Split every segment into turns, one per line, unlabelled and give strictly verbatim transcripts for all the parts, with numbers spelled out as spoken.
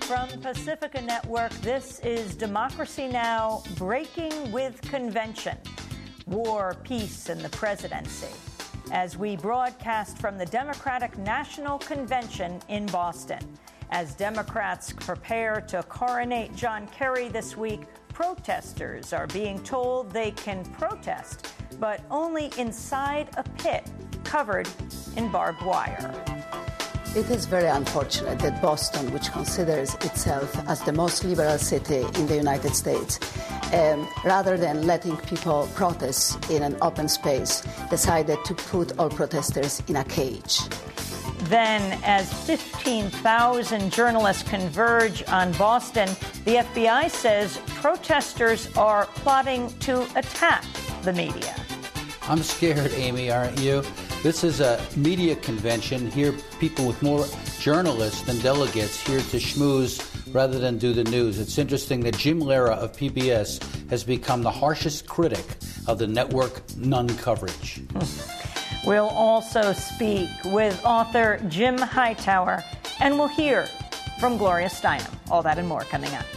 From Pacifica Network, this is Democracy Now! Breaking with Convention. War, peace, and the presidency. As we broadcast from the Democratic National Convention in Boston. As Democrats prepare to coronate John Kerry this week, protesters are being told they can protest, but only inside a pit covered in barbed wire.
It is very unfortunate that Boston, which considers itself as the most liberal city in the United States, um, rather than letting people protest in an open space, decided to put all protesters in a cage.
Then, as fifteen thousand journalists converge on Boston, the F B I says protesters are plotting to attack the media.
I'm scared, Amy, aren't you? This is a media convention. Here, people with more journalists than delegates here to schmooze rather than do the news. It's interesting that Jim Lehrer of P B S has become the harshest critic of the network none coverage.
We'll also speak with author Jim Hightower, and we'll hear from Gloria Steinem. All that and more coming up.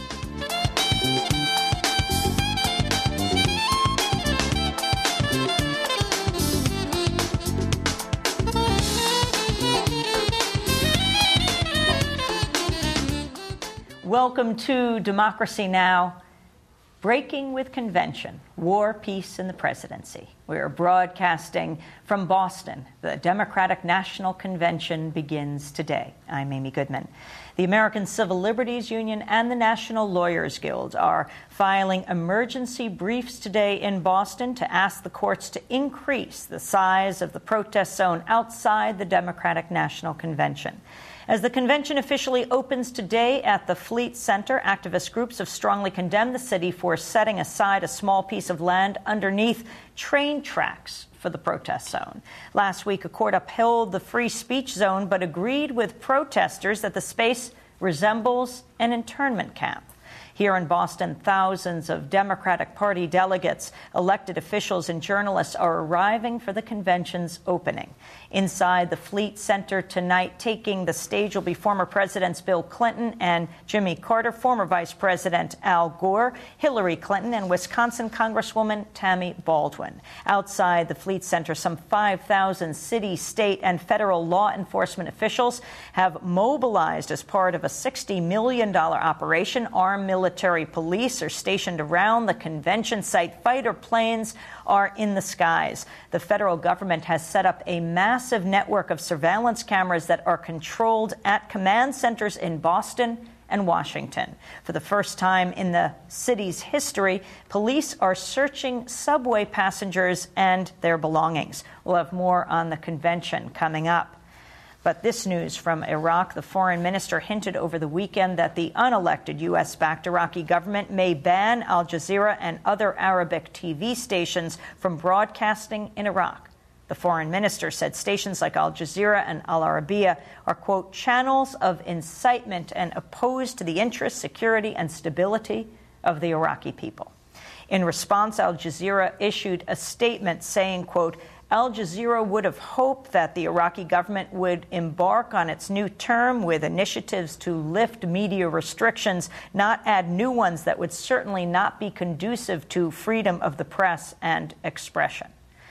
Welcome to Democracy Now! Breaking with Convention, War, Peace, and the Presidency. We are broadcasting from Boston. The Democratic National Convention begins today. I'm Amy Goodman. The American Civil Liberties Union and the National Lawyers Guild are filing emergency briefs today in Boston to ask the courts to increase the size of the protest zone outside the Democratic National Convention. As the convention officially opens today at the Fleet Center, activist groups have strongly condemned the city for setting aside a small piece of land underneath train tracks for the protest zone. Last week, a court upheld the free speech zone but agreed with protesters that the space resembles an internment camp. Here in Boston, thousands of Democratic Party delegates, elected officials, and journalists are arriving for the convention's opening. Inside the Fleet Center tonight, taking the stage will be former Presidents Bill Clinton and Jimmy Carter, former Vice President Al Gore, Hillary Clinton, and Wisconsin Congresswoman Tammy Baldwin. Outside the Fleet Center, some five thousand city, state, and federal law enforcement officials have mobilized as part of a sixty million dollars operation. Armed military police are stationed around the convention site. Fighter planes are in the skies. The federal government has set up a massive network of surveillance cameras that are controlled at command centers in Boston and Washington. For the first time in the city's history, police are searching subway passengers and their belongings. We'll have more on the convention coming up. But this news from Iraq: the foreign minister hinted over the weekend that the unelected U S-backed Iraqi government may ban Al Jazeera and other Arabic T V stations from broadcasting in Iraq. The foreign minister said stations like Al Jazeera and Al Arabiya are, quote, channels of incitement and opposed to the interests, security, and stability of the Iraqi people. In response, Al Jazeera issued a statement saying, quote, Al Jazeera would have hoped that the Iraqi government would embark on its new term with initiatives to lift media restrictions, not add new ones that would certainly not be conducive to freedom of the press and expression.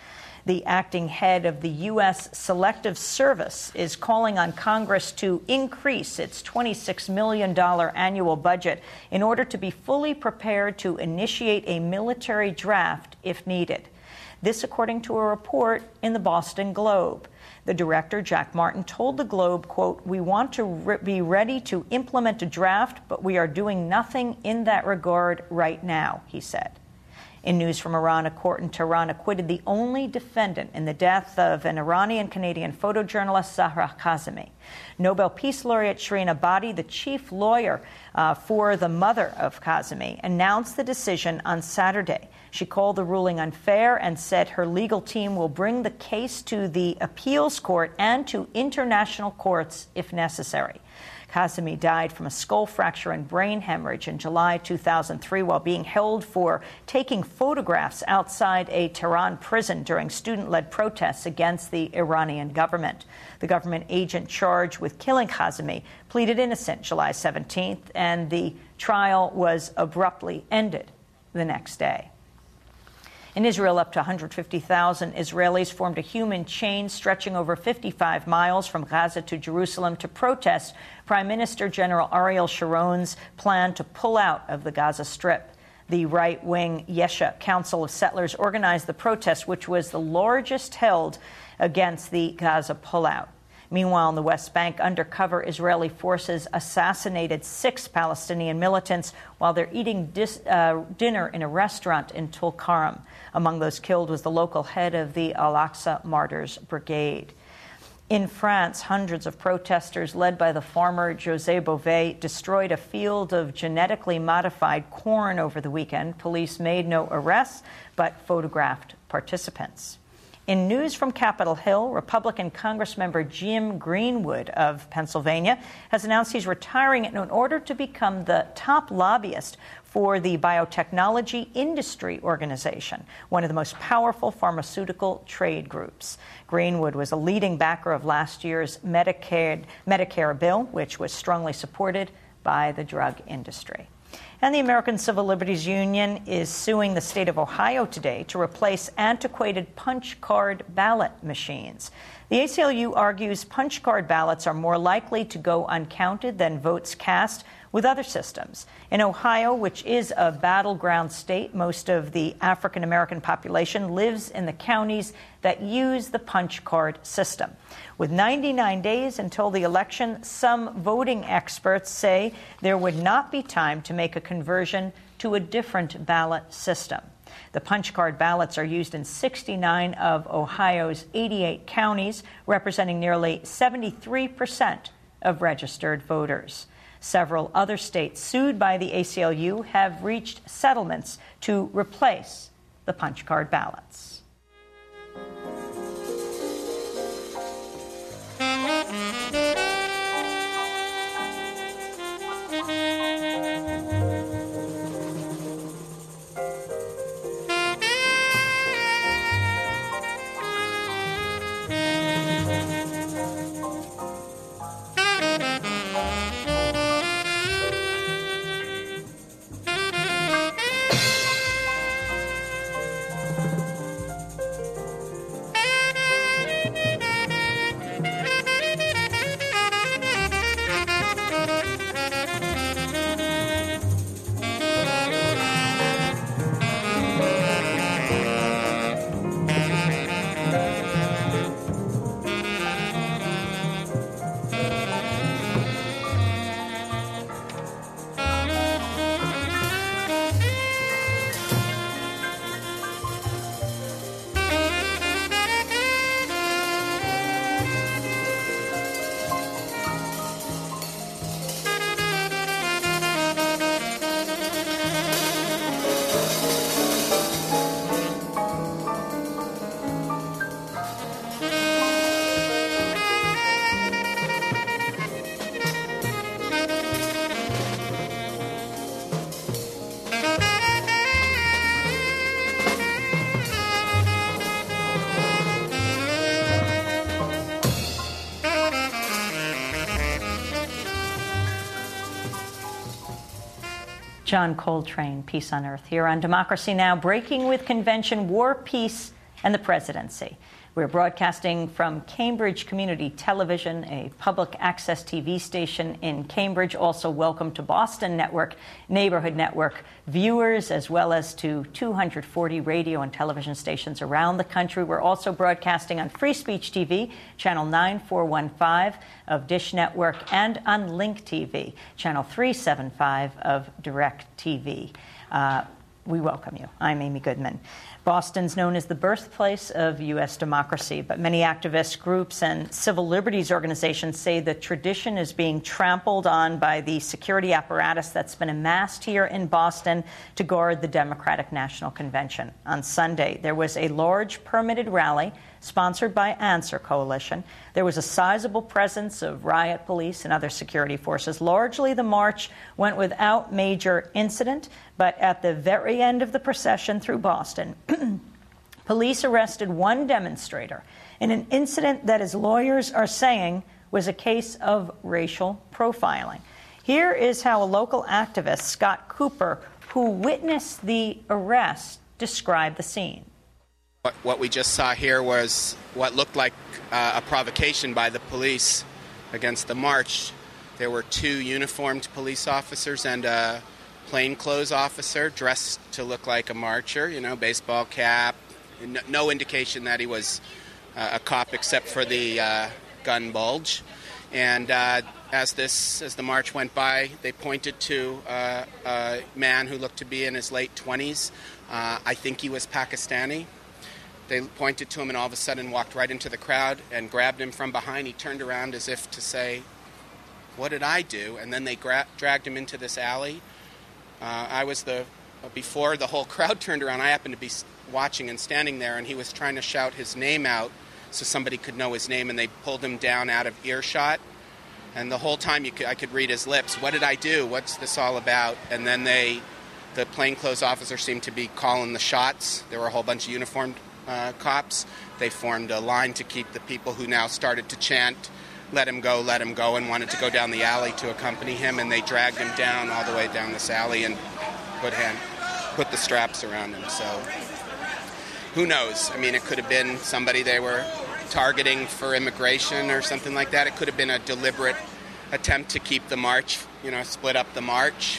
The acting head of the U S Selective Service is calling on Congress to increase its twenty-six million dollars annual budget in order to be fully prepared to initiate a military draft if needed. This, according to a report in the Boston Globe. The director, Jack Martin, told the Globe, quote, we want to re- be ready to implement a draft, but we are doing nothing in that regard right now, he said. In news from Iran, a court in Tehran acquitted the only defendant in the death of an Iranian-Canadian photojournalist, Zahra Kazemi. Nobel Peace Laureate Shirin Ebadi, the chief lawyer uh, for the mother of Kazemi, announced the decision on Saturday. She called the ruling unfair and said her legal team will bring the case to the appeals court and to international courts if necessary. Kazemi died from a skull fracture and brain hemorrhage in July two thousand three while being held for taking photographs outside a Tehran prison during student-led protests against the Iranian government. The government agent charged with killing Kazemi pleaded innocent July seventeenth, and the trial was abruptly ended the next day. In Israel, up to one hundred fifty thousand Israelis formed a human chain stretching over fifty-five miles from Gaza to Jerusalem to protest Prime Minister General Ariel Sharon's plan to pull out of the Gaza Strip. The right-wing Yesha Council of Settlers organized the protest, which was the largest held against the Gaza pullout. Meanwhile, in the West Bank, undercover Israeli forces assassinated six Palestinian militants while they're eating dis, uh, dinner in a restaurant in Tulkarm. Among those killed was the local head of the Al-Aqsa Martyrs Brigade. In France, hundreds of protesters led by the farmer José Bové destroyed a field of genetically modified corn over the weekend. Police made no arrests, but photographed participants. In news from Capitol Hill, Republican Congressmember Jim Greenwood of Pennsylvania has announced he's retiring in order to become the top lobbyist for the Biotechnology Industry Organization, one of the most powerful pharmaceutical trade groups. Greenwood was a leading backer of last year's Medicare, Medicare bill, which was strongly supported by the drug industry. And the American Civil Liberties Union is suing the state of Ohio today to replace antiquated punch card ballot machines. The A C L U argues punch card ballots are more likely to go uncounted than votes cast with other systems. In Ohio, which is a battleground state, most of the African American population lives in the counties that use the punch card system. With ninety-nine days until the election, some voting experts say there would not be time to make a conversion to a different ballot system. The punch card ballots are used in sixty-nine of Ohio's eighty-eight counties, representing nearly seventy-three percent of registered voters. Several other states sued by the A C L U have reached settlements to replace the punch card ballots. John Coltrane, Peace on Earth, here on Democracy Now!, breaking with convention, war, peace, and the presidency. We're broadcasting from Cambridge Community Television, a public access T V station in Cambridge. Also welcome to Boston Network, Neighborhood Network viewers, as well as to two hundred forty radio and television stations around the country. We're also broadcasting on Free Speech T V, channel nine four one five of Dish Network, and on Link T V, channel three seventy-five of Direct T V. Uh, we welcome you. I'm Amy Goodman. Boston's known as the birthplace of U S democracy, but many activist groups and civil liberties organizations say the tradition is being trampled on by the security apparatus that's been amassed here in Boston to guard the Democratic National Convention. On Sunday, there was a large permitted rally sponsored by Answer Coalition. There was a sizable presence of riot police and other security forces. Largely, the march went without major incident, but at the very end of the procession through Boston, police arrested one demonstrator in an incident that, as lawyers are saying, was a case of racial profiling. Here is how a local activist, Scott Cooper, who witnessed the arrest, described the scene.
What we just saw here was what looked like uh, a provocation by the police against the march. There were two uniformed police officers and a plainclothes officer dressed to look like a marcher, you know, baseball cap. No indication that he was uh, a cop except for the uh, gun bulge. And uh, as this, as the march went by, they pointed to uh, a man who looked to be in his late twenties. Uh, I think he was Pakistani. They pointed to him and all of a sudden walked right into the crowd and grabbed him from behind. He turned around as if to say, "What did I do?" And then they gra- dragged him into this alley. Uh, I was the, before the whole crowd turned around, I happened to be watching and standing there, and he was trying to shout his name out so somebody could know his name, and they pulled him down out of earshot. And the whole time you could, I could read his lips, "What did I do? What's this all about?" And then they, the plainclothes officer seemed to be calling the shots. There were a whole bunch of uniformed uh, cops. They formed a line to keep the people who now started to chant, "Let him go, let him go," and wanted to go down the alley to accompany him. And they dragged him down all the way down this alley and put him, put the straps around him. So who knows? I mean, it could have been somebody they were targeting for immigration or something like that. It could have been a deliberate attempt to keep the march, you know, split up the march.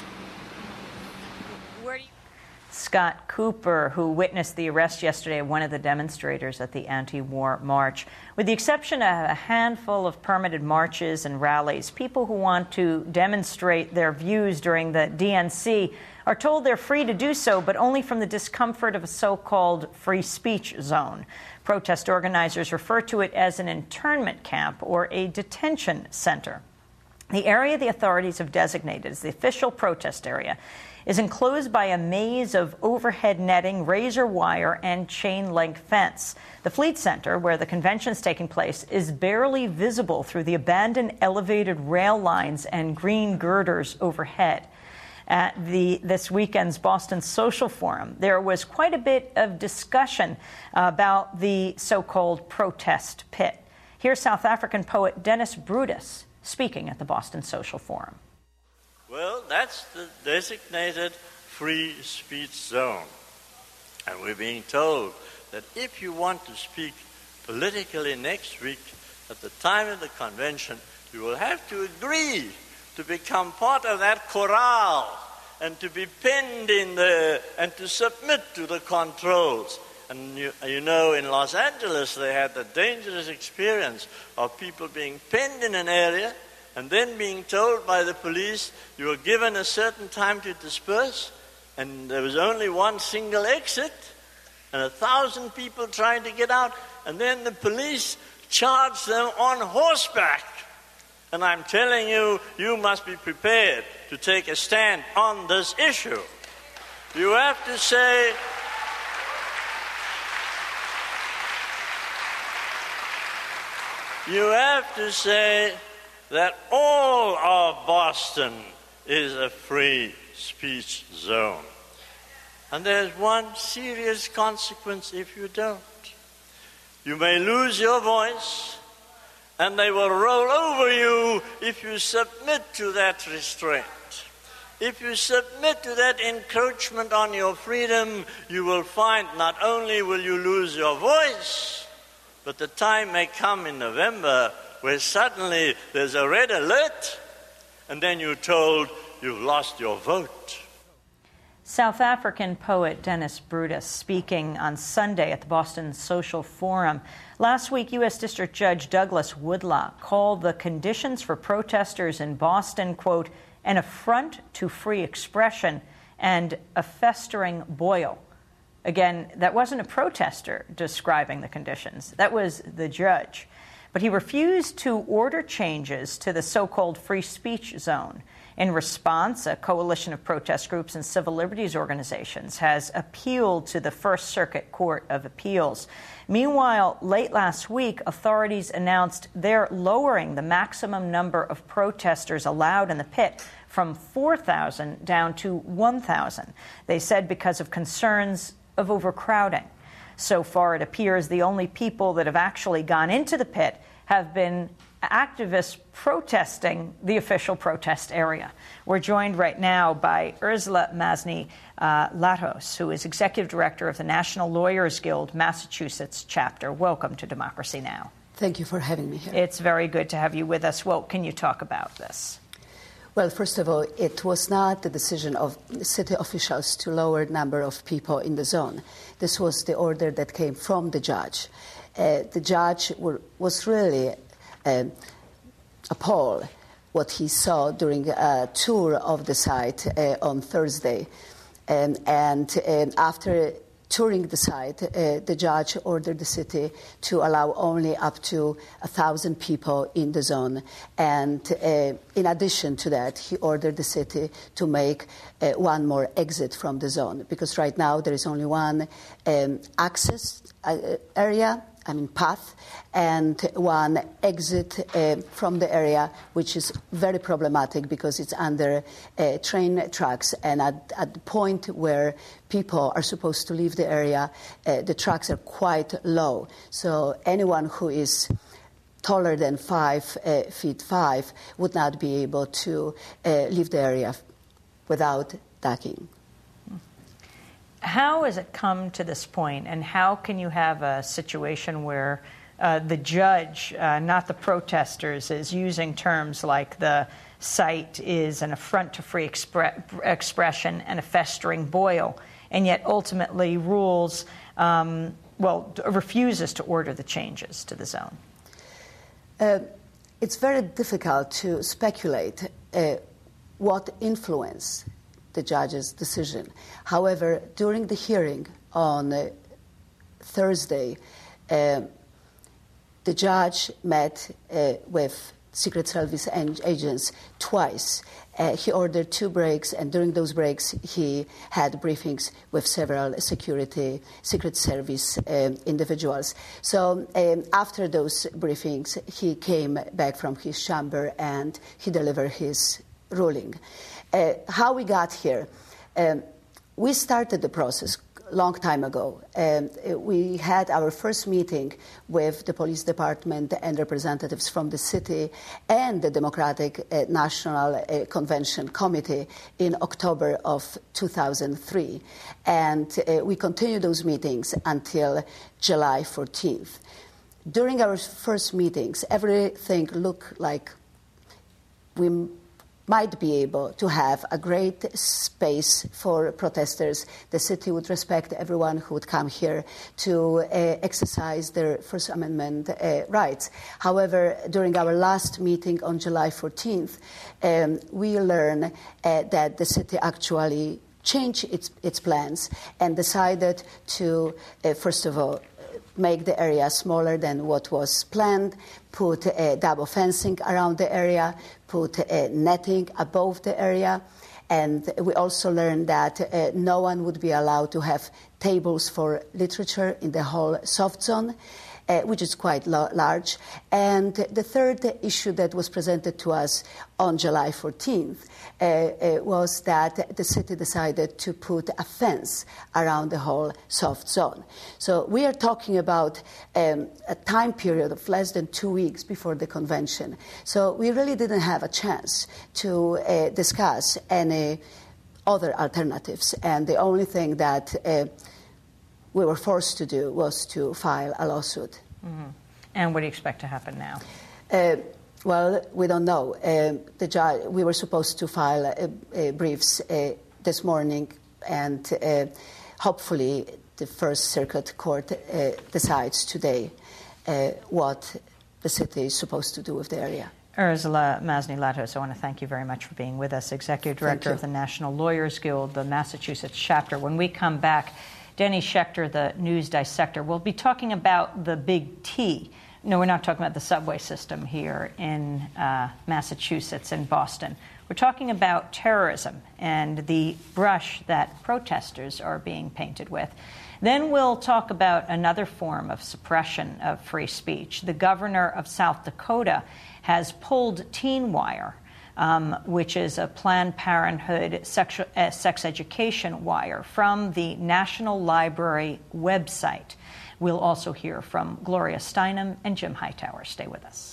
Where do you... Scott Cooper, who witnessed the arrest yesterday of one of the demonstrators at the anti-war march. With the exception of a handful of permitted marches and rallies, people who want to demonstrate their views during the D N C are told they're free to do so, but only from the discomfort of a so-called free speech zone. Protest organizers refer to it as an internment camp or a detention center. The area the authorities have designated as the official protest area is enclosed by a maze of overhead netting, razor wire, and chain-link fence. The Fleet Center, where the convention is taking place, is barely visible through the abandoned elevated rail lines and green girders overhead. At the this weekend's Boston Social Forum, there was quite a bit of discussion about the so-called protest pit. Here's South African poet Dennis Brutus speaking at the Boston Social Forum.
Well, that's the designated free speech zone. And we're being told that if you want to speak politically next week, at the time of the convention, you will have to agree to become part of that corral and to be penned in there and to submit to the controls. And you, you know, in Los Angeles, they had the dangerous experience of people being penned in an area and then being told by the police you were given a certain time to disperse, and there was only one single exit, and a thousand people trying to get out, and then the police charged them on horseback. And I'm telling you, you must be prepared to take a stand on this issue. You have to say, you have to say that all of Boston is a free speech zone. And there's one serious consequence if you don't. You may lose your voice, and they will roll over you if you submit to that restraint. If you submit to that encroachment on your freedom, you will find not only will you lose your voice, but the time may come in November where suddenly there's a red alert, and then you're told you've lost your vote.
South African poet Dennis Brutus speaking on Sunday at the Boston Social Forum. Last week, U S District Judge Douglas Woodlock called the conditions for protesters in Boston, quote, an affront to free expression and a festering boil. Again, that wasn't a protester describing the conditions. That was the judge. but he refused to order changes to the so-called free speech zone. In response, a coalition of protest groups and civil liberties organizations has appealed to the First Circuit Court of Appeals. Meanwhile, late last week, authorities announced they're lowering the maximum number of protesters allowed in the pit from four thousand down to one thousand. They said because of concerns of overcrowding. So far, it appears the only people that have actually gone into the pit have been activists protesting the official protest area. We're joined right now by Ursula Masny uh, Latos, who is Executive Director of the National Lawyers Guild Massachusetts chapter. Welcome to Democracy Now!
Thank you for having me here.
It's very good to have you with us. Well, can you talk about this?
Well, first of all, it was not the decision of city officials to lower the number of people in the zone. This was the order that came from the judge. Uh, the judge were, was really uh, appalled what he saw during a tour of the site uh, on Thursday. Um, and um, after touring the site, uh, the judge ordered the city to allow only up to one thousand people in the zone. And uh, in addition to that, he ordered the city to make uh, one more exit from the zone, because right now there is only one um, access uh, area, I mean path, and one exit uh, from the area, which is very problematic because it's under uh, train tracks, and at, at the point where people are supposed to leave the area, uh, the tracks are quite low. So anyone who is taller than five uh, feet five would not be able to uh, leave the area without ducking.
How has it come to this point, and how can you have a situation where uh, the judge, uh, not the protesters, is using terms like the site is an affront to free expre- expression and a festering boil, and yet ultimately rules, um, well, refuses to order the changes to the zone?
Uh, it's very difficult to speculate uh, what influence the judge's decision. However, during the hearing on uh, Thursday, uh, the judge met uh, with Secret Service agents twice. Uh, he ordered two breaks, and during those breaks, he had briefings with several security, Secret Service um, individuals. So um, after those briefings, he came back from his chamber and he delivered his ruling. Uh, how we got here, um, we started the process a long time ago. Um, we had our first meeting with the police department and representatives from the city and the Democratic uh, National uh, Convention Committee in October of two thousand three. And uh, we continued those meetings until July fourteenth. During our first meetings, everything looked like we might be able to have a great space for protesters. The city would respect everyone who would come here to uh, exercise their First Amendment uh, rights. However, during our last meeting on July fourteenth, um, we learned uh, that the city actually changed its, its plans and decided to, uh, first of all, make the area smaller than what was planned, put uh, double fencing around the area, put uh, netting above the area, and we also learned that uh, no one would be allowed to have tables for literature in the whole soft zone, uh, which is quite lo- large. And the third issue that was presented to us on July fourteenth uh, uh, was that the city decided to put a fence around the whole soft zone. So we are talking about um, a time period of less than two weeks before the convention. So we really didn't have a chance to uh, discuss any other alternatives. And the only thing that uh, we were forced to do was to file a lawsuit.
Mm-hmm. And what do you expect to happen now?
Uh, well, we don't know. Uh, the judge, we were supposed to file uh, uh, briefs uh, this morning, and uh, hopefully the First Circuit Court uh, decides today uh, what the city is supposed to do with the area.
Ursula Masny Latos, I want to thank you very much for being with us, Executive Director of the National Lawyers Guild, the Massachusetts chapter. When we come back, Denny Schechter, the news dissector, will be talking about the big T No, we're not talking about the subway system here in uh, Massachusetts and Boston. We're talking about terrorism and the brush that protesters are being painted with. Then we'll talk about another form of suppression of free speech. The governor of South Dakota has pulled TeenWire, um, which is a Planned Parenthood sex, uh, sex education wire, from the National Library website. We'll also hear from Gloria Steinem and Jim Hightower. Stay with us.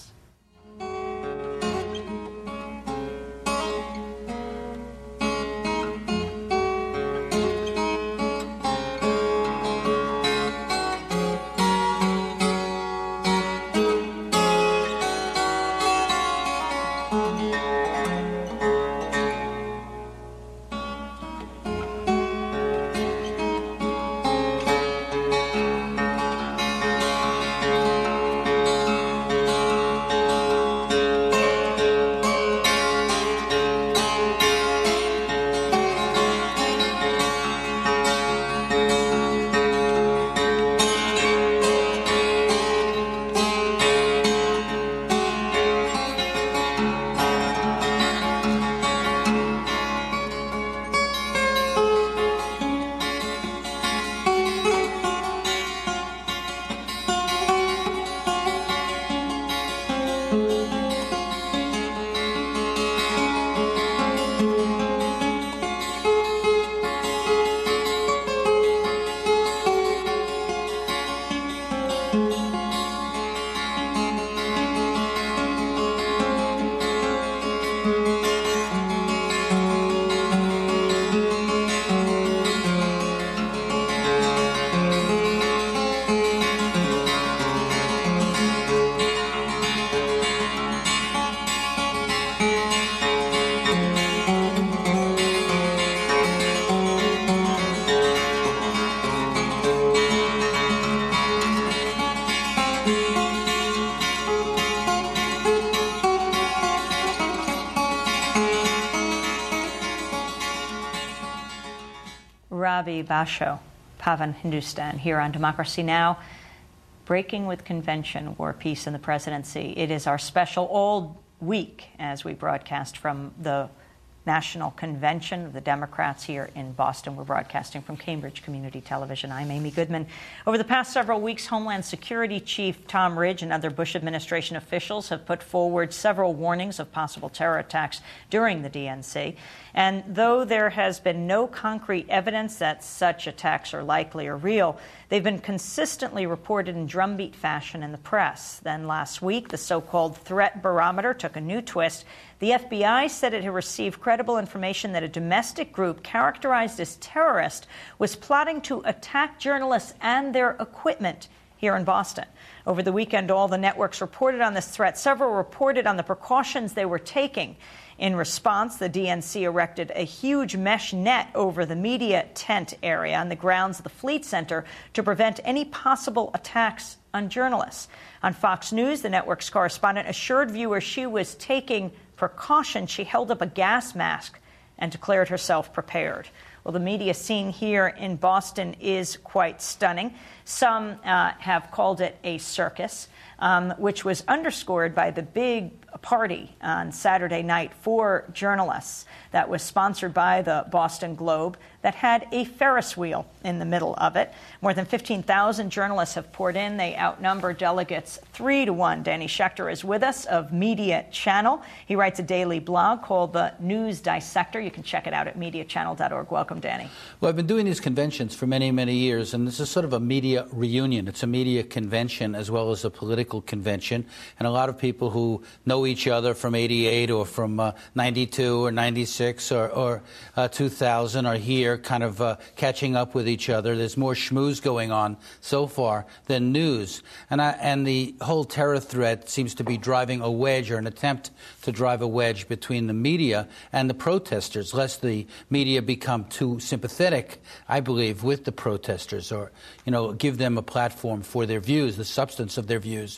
Ravi Basho, Pavan Hindustan, here on Democracy Now! Breaking with Convention, War, Peace, and the Presidency. It is our special all week as we broadcast from the National Convention of the Democrats here in Boston. We're broadcasting from Cambridge Community Television. I'm Amy Goodman. Over the past several weeks, Homeland Security Chief Tom Ridge and other Bush administration officials have put forward several warnings of possible terror attacks during the D N C. And though there has been no concrete evidence that such attacks are likely or real, they've been consistently reported in drumbeat fashion in the press. Then last week, the so-called threat barometer took a new twist. The F B I said it had received credible information that a domestic group characterized as terrorist was plotting to attack journalists and their equipment here in Boston. Over the weekend, all the networks reported on this threat. Several reported on the precautions they were taking. In response, the D N C erected a huge mesh net over the media tent area on the grounds of the Fleet Center to prevent any possible attacks on journalists. On Fox News, the network's correspondent assured viewers she was taking precaution. She held up a gas mask and declared herself prepared. Well, the media scene here in Boston is quite stunning. Some uh, have called it a circus, um, which was underscored by the big party on Saturday night for journalists that was sponsored by the Boston Globe that had a Ferris wheel in the middle of it. More than fifteen thousand journalists have poured in. They outnumber delegates three to one. Danny Schechter is with us of Media Channel. He writes a daily blog called The News Dissector. You can check it out at media channel dot org. Welcome, Danny.
Well, I've been doing these conventions for many, many years, and this is sort of a media reunion. It's a media convention as well as a political convention, and a lot of people who know each other from eighty-eight or from uh, ninety-two or ninety-six or, or uh, two thousand are here kind of uh, catching up with each other. There's more schmooze going on so far than news. And, I, and the whole terror threat seems to be driving a wedge or an attempt to drive a wedge between the media and the protesters, lest the media become too sympathetic, I believe, with the protesters or, you know, give them a platform for their views, the substance of their views.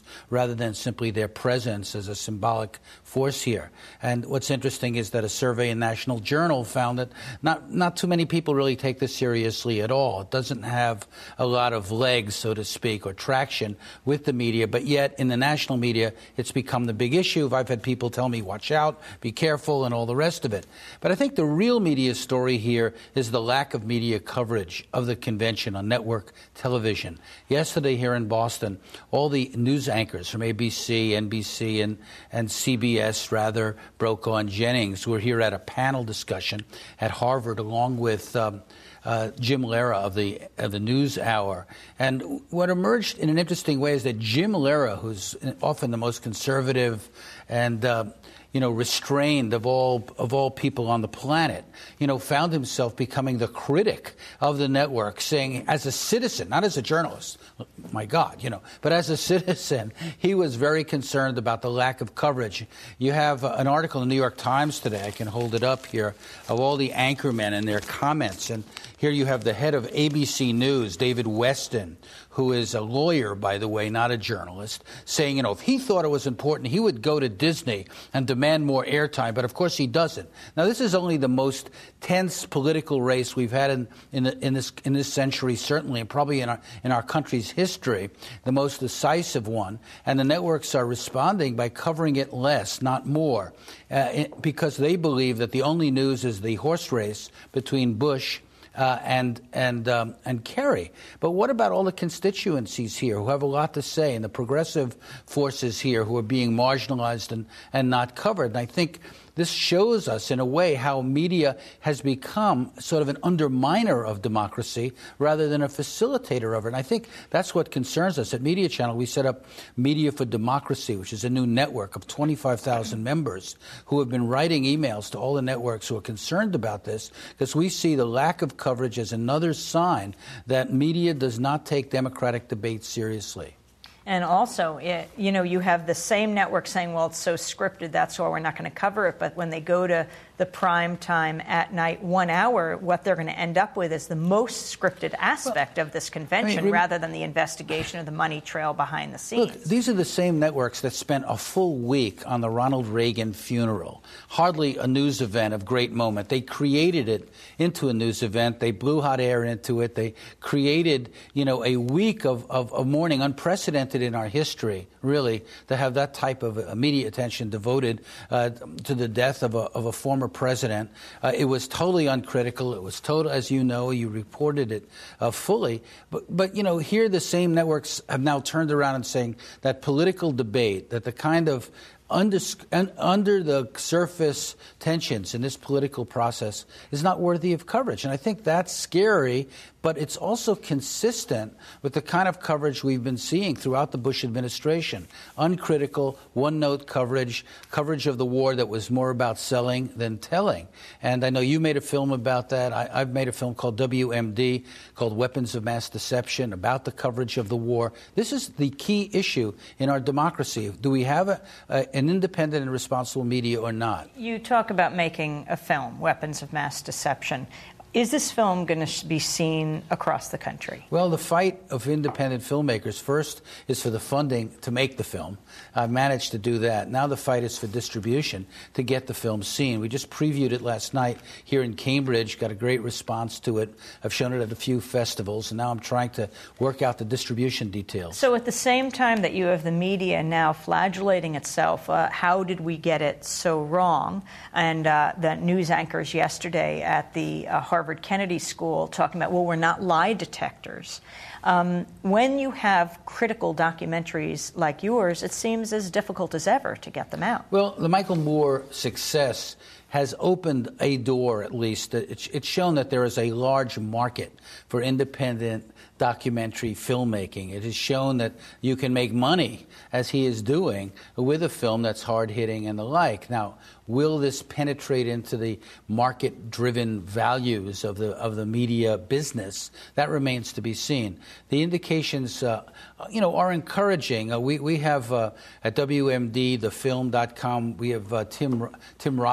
news rather than simply their presence as a symbolic force here. And what's interesting is that a survey in National Journal found that not, not too many people really take this seriously at all. It doesn't have a lot of legs, so to speak, or traction with the media, but yet in the national media, it's become the big issue. I've had people tell me, watch out, be careful, and all the rest of it. But I think the real media story here is the lack of media coverage of the convention on network television. Yesterday here in Boston, all the news anchors from A B C, N B C, and, and C B S, rather, Brokaw and Jennings, were here at a panel discussion at Harvard, along with um, uh, Jim Lehrer of the, of the NewsHour. And what emerged in an interesting way is that Jim Lehrer, who's often the most conservative and uh, you know, restrained of all of all people on the planet, you know, found himself becoming the critic of the network, saying, as a citizen, not as a journalist, my God, you know, but as a citizen, he was very concerned about the lack of coverage. You have uh, an article in the New York Times today, I can hold it up here, of all the anchormen and their comments. And here you have the head of A B C News, David Weston, who is a lawyer, by the way, not a journalist, saying, you know, if he thought it was important, he would go to Disney and demand more airtime, but of course he doesn't. Now, this is only the most tense political race we've had in, in, the, in, this, in this century, certainly, and probably in our, in our country's history, the most decisive one, and the networks are responding by covering it less, not more, uh, it, because they believe that the only news is the horse race between Bush Uh, and and um, and Kerry. But what about all the constituencies here who have a lot to say, and the progressive forces here who are being marginalized and, and not covered? And I think this shows us, in a way, how media has become sort of an underminer of democracy rather than a facilitator of it. And I think that's what concerns us. At Media Channel, we set up Media for Democracy, which is a new network of twenty-five thousand members who have been writing emails to all the networks who are concerned about this, because we see the lack of coverage as another sign that media does not take democratic debate seriously.
And also, it, you know, you have the same network saying, well, it's so scripted, that's why we're not going to cover it. But when they go to the prime time at night, one hour, what they're going to end up with is the most scripted aspect well, of this convention, I mean, rather than the investigation of the money trail behind the scenes.
Look, these are the same networks that spent a full week on the Ronald Reagan funeral. Hardly a news event of great moment. They created it into a news event. They blew hot air into it. They created, you know, a week of, of, of mourning, unprecedented in our history, really, to have that type of media attention devoted uh, to the death of a, of a former president. Uh, it was totally uncritical. It was total, as you know, you reported it uh, fully. But, but, you know, here the same networks have now turned around and saying that political debate, that the kind of Under, under the surface tensions in this political process is not worthy of coverage. And I think that's scary, but it's also consistent with the kind of coverage we've been seeing throughout the Bush administration. Uncritical, one-note coverage, coverage of the war that was more about selling than telling. And I know you made a film about that. I, I've made a film called W M D, called Weapons of Mass Deception, about the coverage of the war. This is the key issue in our democracy. Do we have a, a, an independent and responsible media or not?
You talk about making a film, Weapons of Mass Deception. Is this film going to be seen across the country?
Well, the fight of independent filmmakers first is for the funding to make the film. I've managed to do that. Now the fight is for distribution to get the film seen. We just previewed it last night here in Cambridge, got a great response to it. I've shown it at a few festivals, and now I'm trying to work out the distribution details.
So at the same time that you have the media now flagellating itself, uh, how did we get it so wrong? And uh, the news anchors yesterday at the uh, Harvard Harvard Kennedy School talking about, well, we're not lie detectors. Um, when you have critical documentaries like yours, it seems as difficult as ever to get them out.
Well, the Michael Moore success has opened a door, at least. It's shown that there is a large market for independent documentary filmmaking. It has shown that you can make money, as he is doing, with a film that's hard-hitting and the like. Now, will this penetrate into the market-driven values of the of the media business? That remains to be seen. The indications, uh, you know, are encouraging. Uh, we we have uh, at W M D, the film dot com, we have uh, Tim Tim Robbins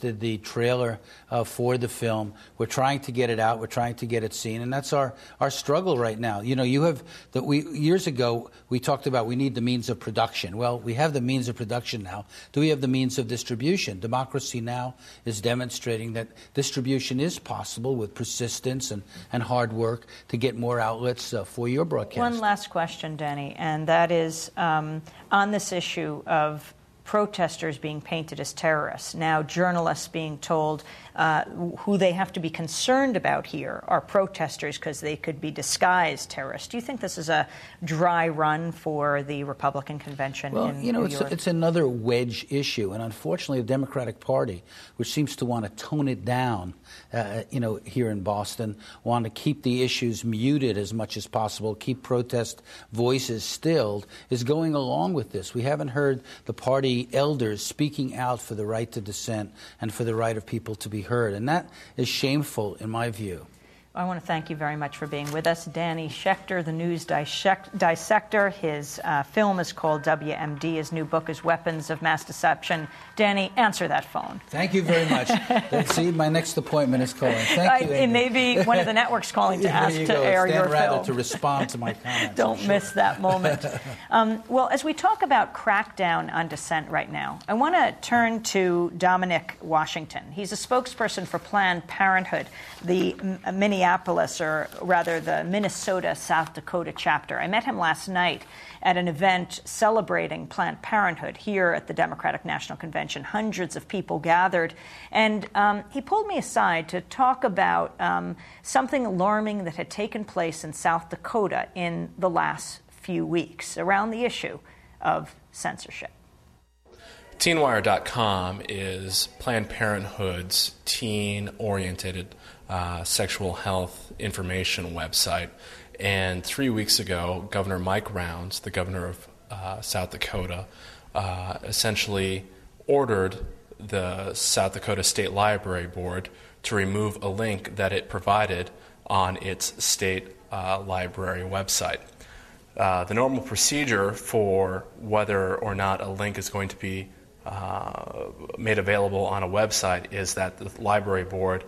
posted the trailer uh, for the film. We're trying to get it out. We're trying to get it seen, and that's our, our struggle right now. You know, you have that we years ago we talked about we need the means of production. Well, we have the means of production now. Do we have the means of distribution? Democracy Now! Is demonstrating that distribution is possible with persistence and, and hard work to get more outlets uh, for your broadcast.
One last question, Danny, and that is um, on this issue of protesters being painted as terrorists. Now journalists being told uh, who they have to be concerned about here are protesters because they could be disguised terrorists. Do you think this is a dry run for the Republican convention
well,
in
you know,
New
it's,
York?
it's another wedge issue, and unfortunately the Democratic Party, which seems to want to tone it down, uh, you know, here in Boston, want to keep the issues muted as much as possible, keep protest voices stilled, is going along with this. We haven't heard the party elders speaking out for the right to dissent and for the right of people to be heard, and that is shameful in my view.
I want to thank you very much for being with us. Danny Schechter, the news dissect- dissector. His uh, film is called W M D. His new book is Weapons of Mass Deception. Danny, answer that phone.
Thank you very much. See, my next appointment is calling. Thank
I,
you,
it may be one of the networks calling to ask
you
to
go.
air
Stan
your
Rather
film.
to respond to my comments.
Don't
sure.
miss that moment. um, well, as we talk about crackdown on dissent right now, I want to turn to Dominic Washington. He's a spokesperson for Planned Parenthood, the M- Minneapolis, or rather the Minnesota, South Dakota chapter. I met him last night at an event celebrating Planned Parenthood here at the Democratic National Convention. Hundreds of people gathered, and um, he pulled me aside to talk about um, something alarming that had taken place in South Dakota in the last few weeks around the issue of censorship.
Teen Wire dot com is Planned Parenthood's teen-oriented uh, sexual health information website. And three weeks ago, Governor Mike Rounds, the governor of uh, South Dakota, uh, essentially ordered the South Dakota State Library Board to remove a link that it provided on its state uh, library website. Uh, the normal procedure for whether or not a link is going to be uh, made available on a website is that the library board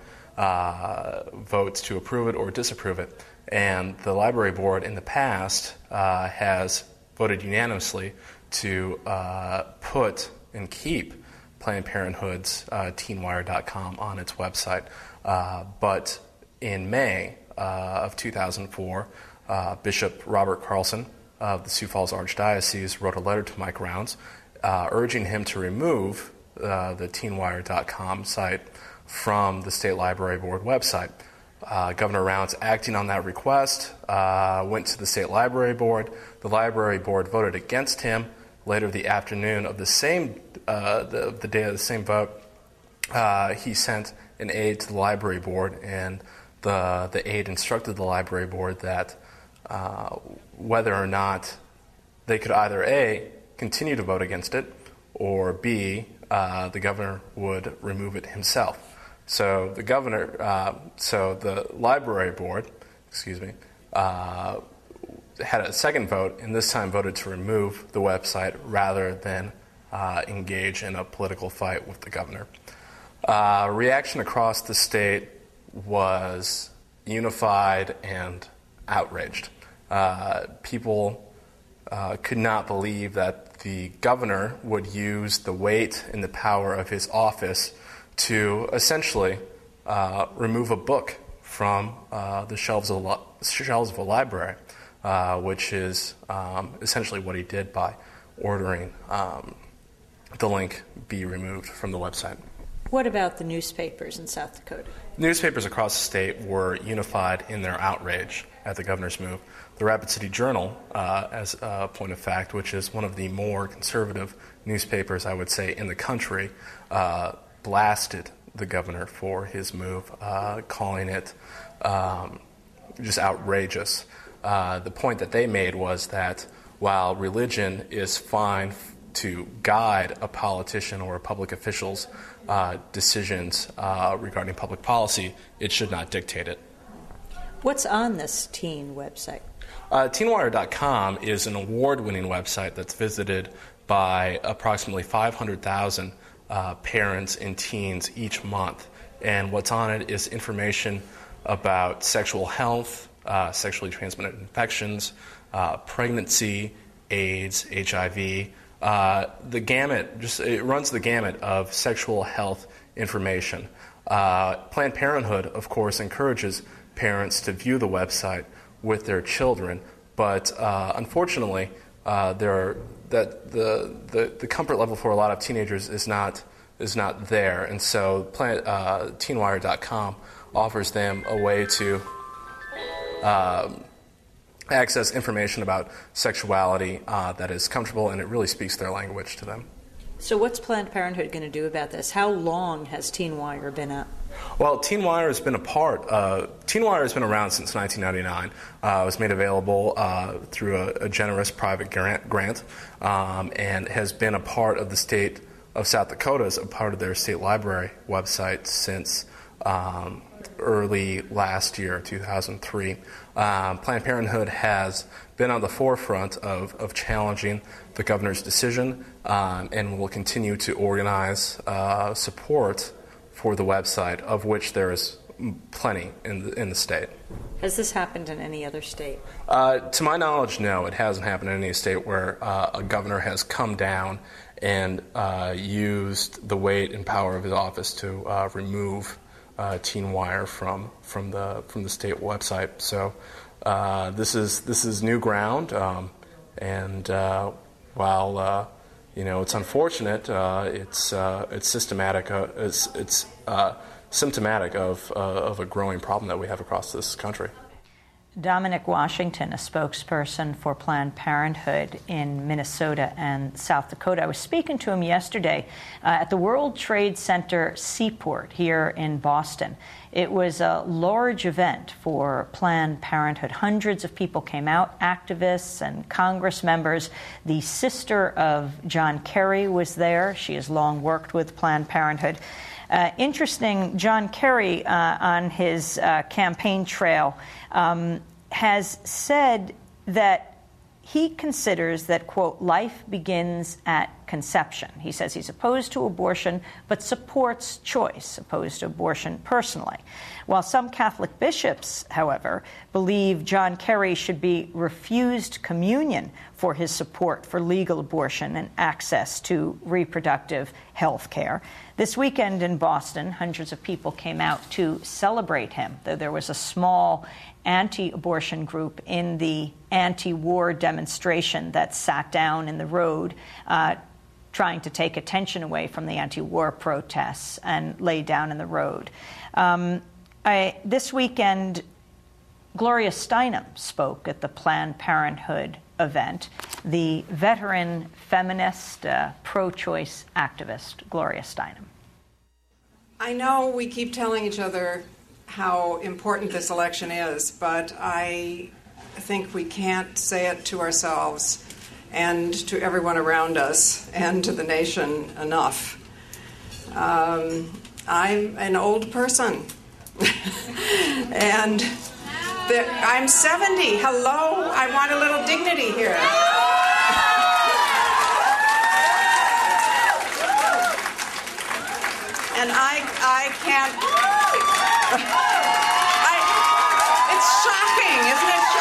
uh, votes to approve it or disapprove it. And the library board in the past uh, has voted unanimously to uh, put and keep Planned Parenthood's uh, Teen Wire dot com on its website. Uh, but in May uh, of two thousand four, uh, Bishop Robert Carlson of the Sioux Falls Archdiocese wrote a letter to Mike Rounds uh, urging him to remove uh, the Teen Wire dot com site from the State Library Board website. Uh, Governor Rounds, acting on that request, uh, went to the State Library Board. The Library Board voted against him. Later the afternoon of the same uh, the, the day of the same vote, uh, he sent an aide to the Library Board, and the the aide instructed the Library Board that uh, whether or not they could either A, continue to vote against it, or B, uh, the governor would remove it himself. So the governor, uh, so the library board, excuse me, uh, had a second vote, and this time voted to remove the website rather than uh, engage in a political fight with the governor. Uh, reaction across the state was unified and outraged. Uh, people uh, could not believe that the governor would use the weight and the power of his office to essentially uh, remove a book from uh, the shelves of, a li- shelves of a library, uh, which is um, essentially what he did by ordering um, the link be removed from the website.
What about the newspapers in South Dakota?
Newspapers across the state were unified in their outrage at the governor's move. The Rapid City Journal, uh, as a point of fact, which is one of the more conservative newspapers, I would say, in the country, uh, blasted the governor for his move, uh, calling it um, just outrageous. Uh, the point that they made was that while religion is fine f- to guide a politician or a public official's uh, decisions uh, regarding public policy, it should not dictate it.
What's on this teen website?
Uh, Teen Wire dot com is an award-winning website that's visited by approximately five hundred thousand uh, parents and teens each month. And what's on it is information about sexual health, uh, sexually transmitted infections, uh, pregnancy, AIDS, H I V, uh, the gamut, just it runs the gamut of sexual health information. Uh, Planned Parenthood, of course, encourages parents to view the website with their children, but uh, unfortunately, uh, there are, that the, the the comfort level for a lot of teenagers is not is not there, and so plan, uh, teen wire dot com offers them a way to uh, access information about sexuality uh, that is comfortable, and it really speaks their language to them.
So what's Planned Parenthood going to do about this? How long has Teen Wire been up?
Well, Teen Wire has been a part. Uh, Teen Wire has been around since nineteen ninety-nine. Uh, it was made available uh, through a, a generous private grant, grant um, and has been a part of the state of South Dakota as a part of their state library website since um, early last year, two thousand three. Um, Planned Parenthood has been on the forefront of, of challenging the governor's decision um, and will continue to organize uh, support for the website, of which there is plenty in the, in the state.
Has this happened in any other state?
Uh, to my knowledge, no. It hasn't happened in any state where uh, a governor has come down and uh, used the weight and power of his office to uh, remove uh, Teen Wire from from the from the state website. So uh, this is this is new ground, um, and uh, while uh, you know it's unfortunate, uh, it's uh, it's systematic. Uh, it's it's uh, symptomatic of uh, of a growing problem that we have across this country.
Dominic Washington, a spokesperson for Planned Parenthood in Minnesota and South Dakota. I was speaking to him yesterday uh, at the World Trade Center Seaport here in Boston. It was a large event for Planned Parenthood. Hundreds of people came out, activists and Congress members. The sister of John Kerry was there. She has long worked with Planned Parenthood. Uh, interesting, John Kerry uh, on his uh, campaign trail um, has said that he considers that, quote, life begins at conception. He says he's opposed to abortion, but supports choice, opposed to abortion personally. While some Catholic bishops, however, believe John Kerry should be refused communion for his support for legal abortion and access to reproductive health care. This weekend in Boston, hundreds of people came out to celebrate him, though there was a small anti-abortion group in the anti-war demonstration that sat down in the road uh, trying to take attention away from the anti-war protests and lay down in the road. Um, I, this weekend, Gloria Steinem spoke at the Planned Parenthood event. The veteran feminist, uh, pro-choice activist, Gloria Steinem.
I know we keep telling each other how important this election is, but I think we can't say it to ourselves and to everyone around us and to the nation enough. Um, I'm an old person, and the, I'm seventy. Hello, I want a little dignity here. And I, I can't. I, it's shocking, isn't it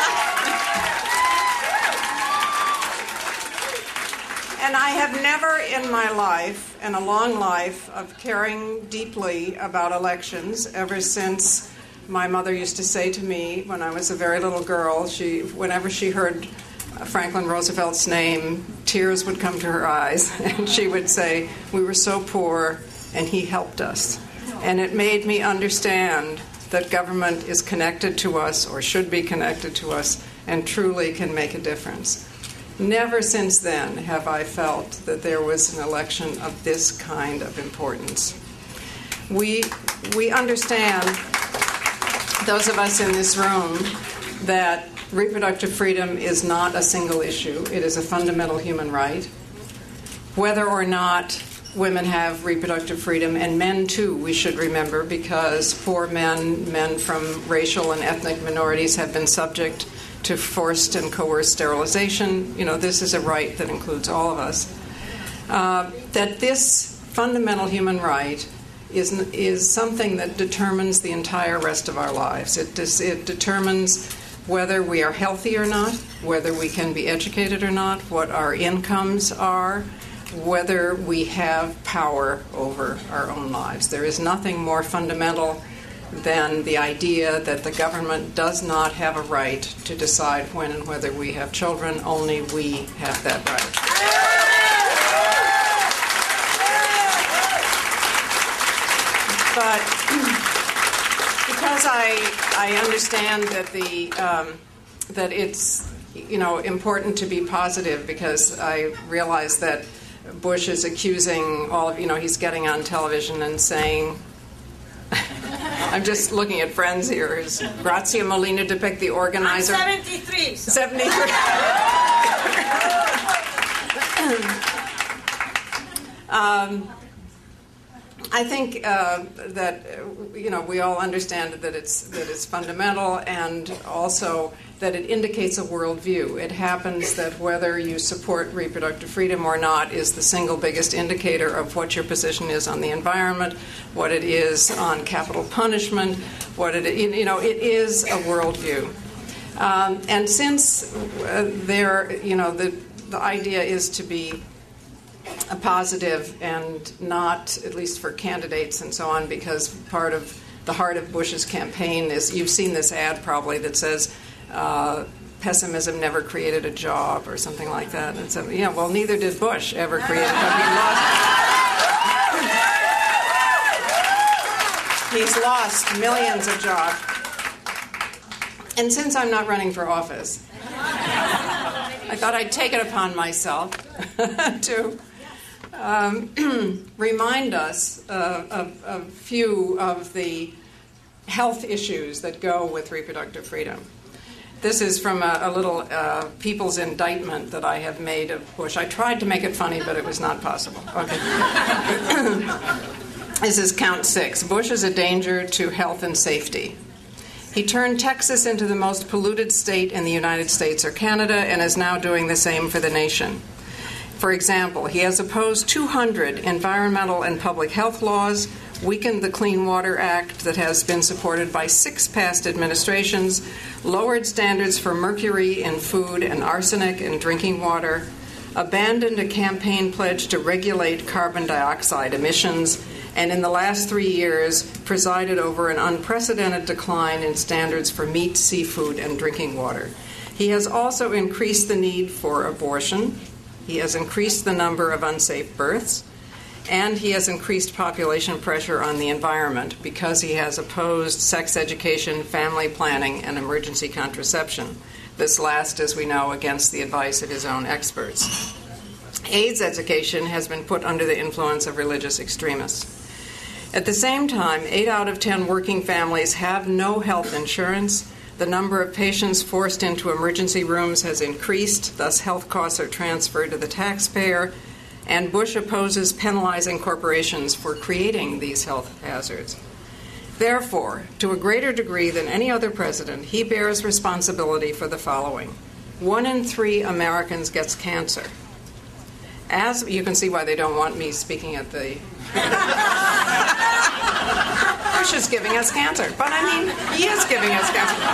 shocking? And I have never in my life, in a long life of caring deeply about elections, ever since my mother used to say to me when I was a very little girl, she, whenever she heard Franklin Roosevelt's name, tears would come to her eyes, and she would say, "We were so poor, and he helped us." And it made me understand that government is connected to us, or should be connected to us, and truly can make a difference. Never since then have I felt that there was an election of this kind of importance. We, we understand, those of us in this room, that reproductive freedom is not a single issue. It is a fundamental human right. Whether or not women have reproductive freedom, and men too, we should remember, because poor men, men from racial and ethnic minorities have been subject to forced and coerced sterilization. You know, this is a right that includes all of us. Uh, that this fundamental human right is is something that determines the entire rest of our lives. It dis, it determines whether we are healthy or not, whether we can be educated or not, what our incomes are, whether we have power over our own lives. There is nothing more fundamental than the idea that the government does not have a right to decide when and whether we have children. Only we have that right. But because I I understand that the um, that it's you know important to be positive, because I realize that Bush is accusing all of you know he's getting on television and saying, I'm just looking at friends here. Is Grazia Molina Dippic the organizer?
I'm seventy-three. So.
seventy-three. um, I think uh, that uh, you know we all understand that it's that it's fundamental, and also that it indicates a worldview. It happens that whether you support reproductive freedom or not is the single biggest indicator of what your position is on the environment, what it is on capital punishment, what it you know it is a worldview. Um, and since uh, there you know the the idea is to be a positive and not, at least for candidates and so on, because part of the heart of Bush's campaign is, you've seen this ad probably that says, uh, pessimism never created a job or something like that. And so, yeah, well, neither did Bush ever create a job. He lost, he's lost millions of jobs. And since I'm not running for office, I thought I'd take it upon myself to Um, remind us uh, of a few of the health issues that go with reproductive freedom. This is from a, a little uh, people's indictment that I have made of Bush. I tried to make it funny, but it was not possible. Okay. This is count six. Bush is a danger to health and safety. He turned Texas into the most polluted state in the United States or Canada and is now doing the same for the nation. For example, he has opposed two hundred environmental and public health laws, weakened the Clean Water Act that has been supported by six past administrations, lowered standards for mercury in food and arsenic in drinking water, abandoned a campaign pledge to regulate carbon dioxide emissions, and in the last three years presided over an unprecedented decline in standards for meat, seafood, and drinking water. He has also increased the need for abortion. He has increased the number of unsafe births, and he has increased population pressure on the environment because he has opposed sex education, family planning, and emergency contraception. This last, as we know, against the advice of his own experts. AIDS education has been put under the influence of religious extremists. At the same time, eight out of ten working families have no health insurance. The number of patients forced into emergency rooms has increased, thus health costs are transferred to the taxpayer, and Bush opposes penalizing corporations for creating these health hazards. Therefore, to a greater degree than any other president, he bears responsibility for the following. One in three Americans gets cancer. As you can see why they don't want me speaking at the... Bush is giving us cancer. But I mean, he is giving us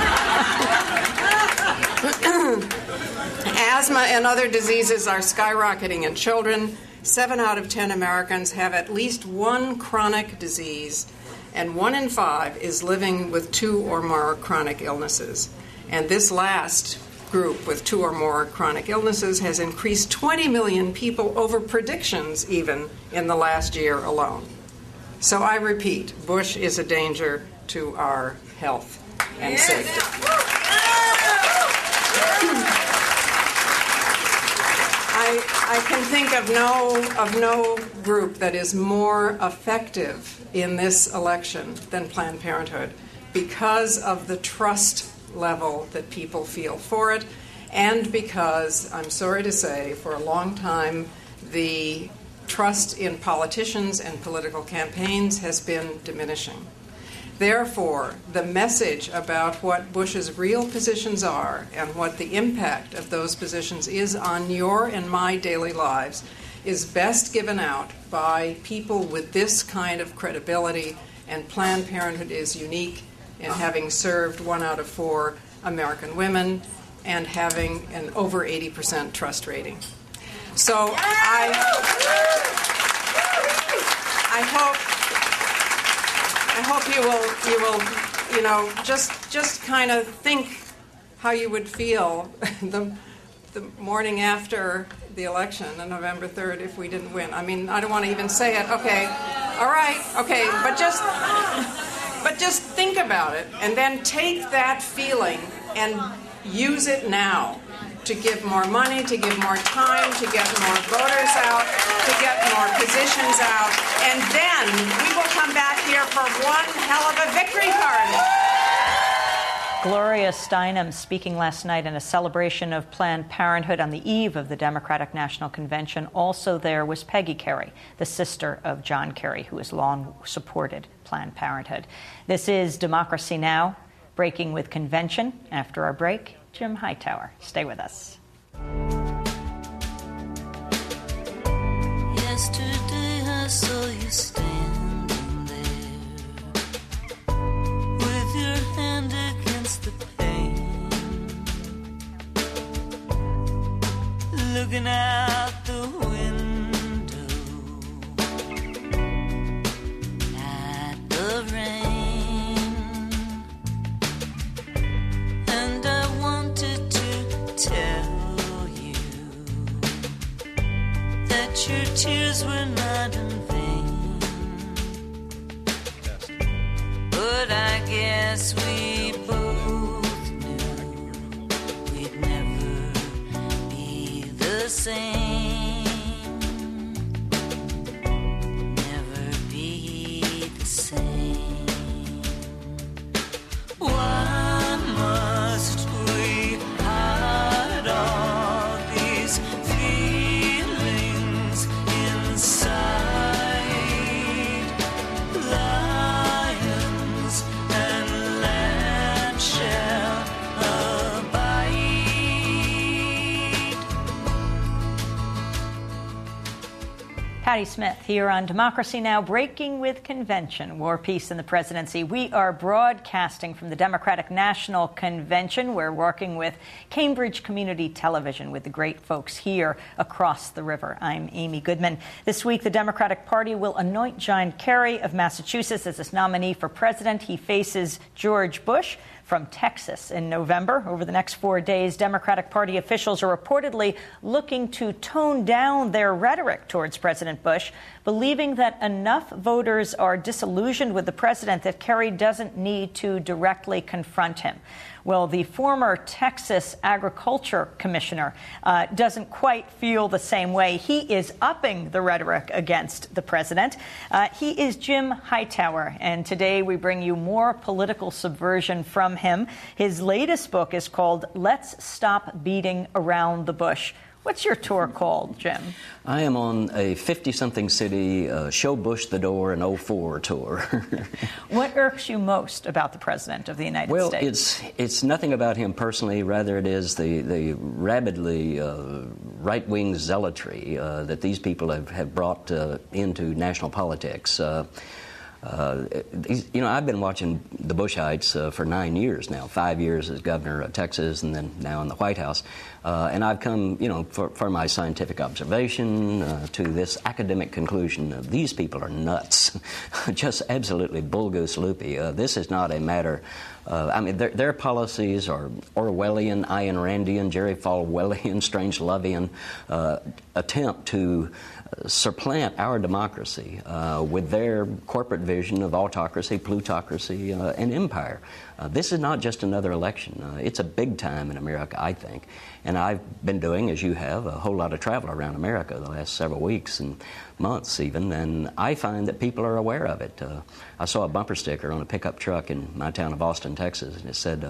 cancer. Asthma and other diseases are skyrocketing in children. Seven out of ten Americans have at least one chronic disease, and one in five is living with two or more chronic illnesses. And this last group with two or more chronic illnesses has increased twenty million people over predictions even in the last year alone. So I repeat, Bush is a danger to our health and safety. I, I can think of no, of no group that is more effective in this election than Planned Parenthood because of the trust level that people feel for it, and because, I'm sorry to say, for a long time, the trust in politicians and political campaigns has been diminishing. Therefore, the message about what Bush's real positions are and what the impact of those positions is on your and my daily lives is best given out by people with this kind of credibility, and Planned Parenthood is unique in having served one out of four American women and having an over eighty percent trust rating. So I, I hope, I hope you will, you will, you know, just just kind of think how you would feel the the morning after the election on November third if we didn't win. I mean, I don't want to even say it. Okay, all right, okay, but just, but just think about it, and then take that feeling and use it now to give more money, to give more time, to get more voters out, to get more positions out, and then we will come back here for one hell of a victory party.
Gloria Steinem speaking last night in a celebration of Planned Parenthood on the eve of the Democratic National Convention. Also there was Peggy Kerry, the sister of John Kerry, who has long supported Planned Parenthood. This is Democracy Now!, breaking with convention. After our break, Jim Hightower. Stay with us.
Yesterday I saw you standing there with your hand against the pane, looking out the window at the rain, and I wanted to tell you that your tears were not in vain, but I guess we both knew we'd never be the same, never be the same. Why must we hide all these feelings inside? Lions and lambs shall abide.
Patty Smith here on Democracy Now!, breaking with convention, war, peace, and the presidency. We are broadcasting from the Democratic National Convention. We're working with Cambridge Community Television with the great folks here across the river. I'm Amy Goodman. This week, the Democratic Party will anoint John Kerry of Massachusetts as its nominee for president. He faces George Bush from Texas in November. Over the next four days, Democratic Party officials are reportedly looking to tone down their rhetoric towards President Bush, believing that enough voters are disillusioned with the president that Kerry doesn't need to directly confront him. Well, the former Texas Agriculture Commissioner uh, doesn't quite feel the same way. He is upping the rhetoric against the president. Uh, he is Jim Hightower, and today we bring you more political subversion from him. His latest book is called Let's Stop Beating Around the Bush. What's your tour called, Jim?
I am on a fifty-something city uh, Show Bush the Door in oh four tour.
What irks you most about the President of the United
well,
States?
Well, it's it's nothing about him personally. Rather, it is the, the rabidly uh, right-wing zealotry uh, that these people have, have brought uh, into national politics. Uh, Uh, you know, I've been watching the Bushites uh, for nine years now, five years as governor of Texas and then now in the White House. Uh, and I've come, you know, for, for my scientific observation uh, to this academic conclusion of these people are nuts, just absolutely bull-goose loopy. Uh, this is not a matter Uh, I mean, their, their policies are Orwellian, Ayn Randian, Jerry Falwellian, Strangelovian uh, attempt to uh, supplant our democracy uh, with their corporate vision of autocracy, plutocracy, uh, and empire. Uh, this is not just another election. Uh, it's a big time in America, I think. And I've been doing, as you have, a whole lot of travel around America the last several weeks and months even, and I find that people are aware of it. Uh, I saw a bumper sticker on a pickup truck in my town of Austin, Texas, and it said, uh,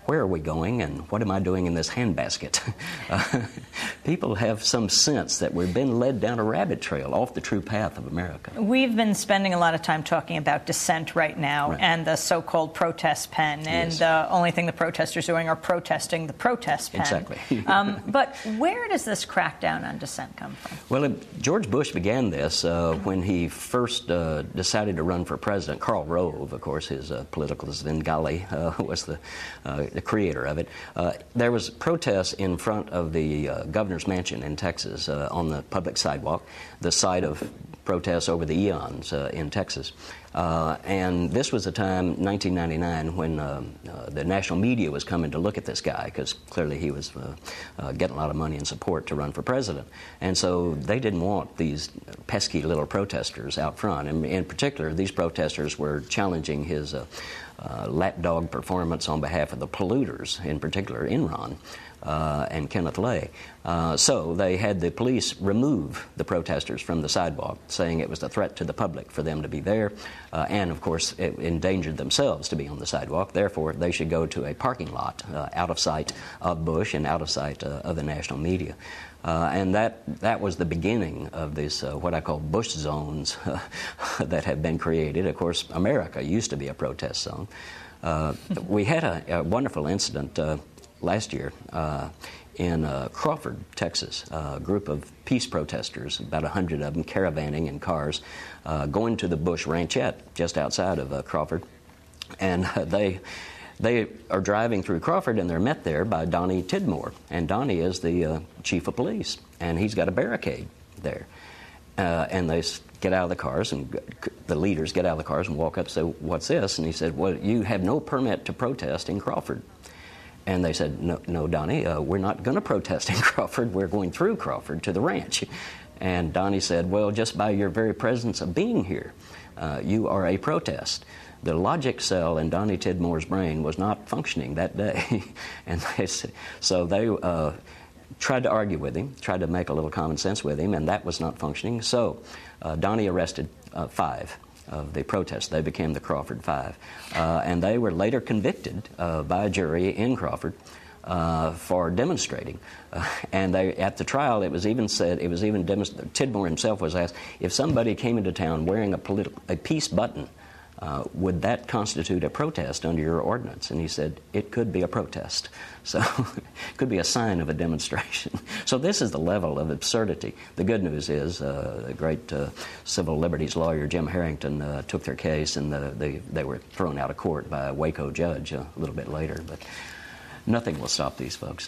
where are we going and what am I doing in this handbasket? uh, people have some sense that we've been led down a rabbit trail off the true path of America.
We've been spending a lot of time talking about dissent right now
right.
and the so-called protest pen, and
yes.
the only thing the protesters are doing are protesting the protest pen.
Exactly.
um, but where does this crackdown on dissent come from?
Well, it, George Bush began this uh, when he first uh, decided to run for president. Karl Rove, of course, his uh, political Svengali, uh, was the, uh, the creator of it. Uh, there was protests in front of the uh, governor's mansion in Texas uh, on the public sidewalk, the site of protests over the eons uh, in Texas. Uh, and this was a time, nineteen ninety-nine, when uh, uh, the national media was coming to look at this guy, because clearly he was uh, uh, getting a lot of money and support to run for president. And so they didn't want these pesky little protesters out front. And in particular, these protesters were challenging his uh, uh, lapdog performance on behalf of the polluters, in particular Enron. Uh, and Kenneth Lay. Uh, so they had the police remove the protesters from the sidewalk, saying it was a threat to the public for them to be there, uh, and of course it endangered themselves to be on the sidewalk. Therefore, they should go to a parking lot uh, out of sight of Bush and out of sight uh, of the national media. Uh, and that that was the beginning of this, uh, what I call Bush zones uh, that have been created. Of course, America used to be a protest zone. Uh, we had a, a wonderful incident uh, last year uh, in uh, Crawford, Texas, uh, a group of peace protesters, about a hundred of them, caravanning in cars, uh, going to the Bush Ranchette just outside of uh, Crawford. And uh, they they are driving through Crawford, and they're met there by Donnie Tidmore. And Donnie is the uh, chief of police, and he's got a barricade there. Uh, and they get out of the cars, and the leaders get out of the cars and walk up and say, "What's this?" And he said, "Well, you have no permit to protest in Crawford." And they said, no, no Donnie, uh, we're not going to protest in Crawford. We're going through Crawford to the ranch. And Donnie said, well, just by your very presence of being here, uh, you are a protest. The logic cell in Donnie Tidmore's brain was not functioning that day. and they, so they uh, tried to argue with him, tried to make a little common sense with him, and that was not functioning. So uh, Donnie arrested uh, five of the protests. They became the Crawford Five. Uh, and they were later convicted uh, by a jury in Crawford uh, for demonstrating. Uh, and they, at the trial, it was even said, it was even demonstrated, Tidmore himself was asked, if somebody came into town wearing a, politi- a peace button, uh, would that constitute a protest under your ordinance? And he said, it could be a protest. So it could be a sign of a demonstration. So this is the level of absurdity. The good news is uh, the great uh, civil liberties lawyer Jim Harrington uh, took their case, and the, they, they were thrown out of court by a Waco judge a little bit later. But nothing will stop these folks.